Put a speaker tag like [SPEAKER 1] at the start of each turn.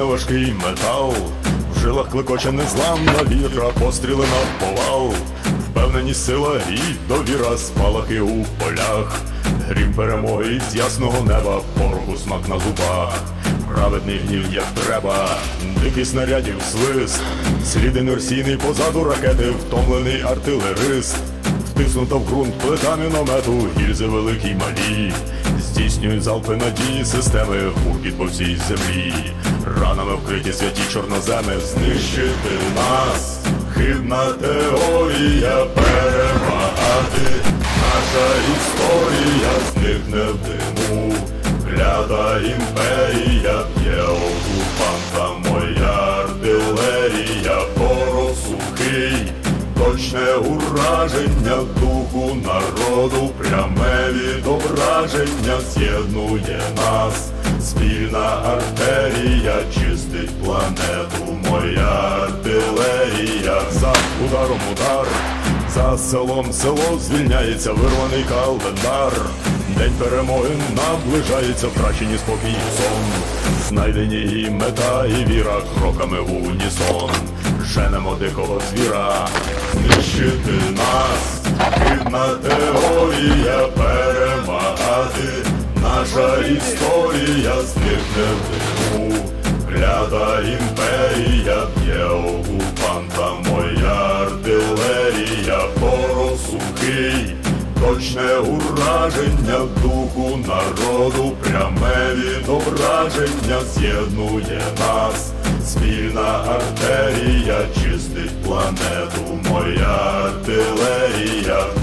[SPEAKER 1] неважкий метал, в жилах клекоче незламна віра, постріли на повал, впевненість, сила і довіра, спалахи у полях, грім перемоги з ясного неба, пороху смак на зубах, праведний гнів як треба, дикий снарядів свист, слід інерційний позаду ракети, втомлений артилерист, втиснута в ґрунт плита міномету, гільзи великі й малі, здійснюють залпи надії системи, гуркіт по всій землі, ранами вкриті святі чорноземи, знищити нас, хибна теорія перемагати, наша історія зникне в диму, клята імперія б'є окупанта, моя артилерія, порох сухий, точне ураження духу народу, пряме відображення з'єднує нас, спільна артерія чистить планету, моя артилерія, за ударом удар, за селом село звільняється, вирваний календар, день перемоги наближається, втрачені спокій і сон, знайдені і мета, і віра, кроками в унісон, женемо дикого звіра, знищити нас, хибна теорія перемагати, наша історія зникне в диму, клята імперія б'є окупанта, моя артилерія, порох сухий, точне ураження духу народу, пряме відображення з'єднує нас, спільна артерія чистить планету, моя артилерія.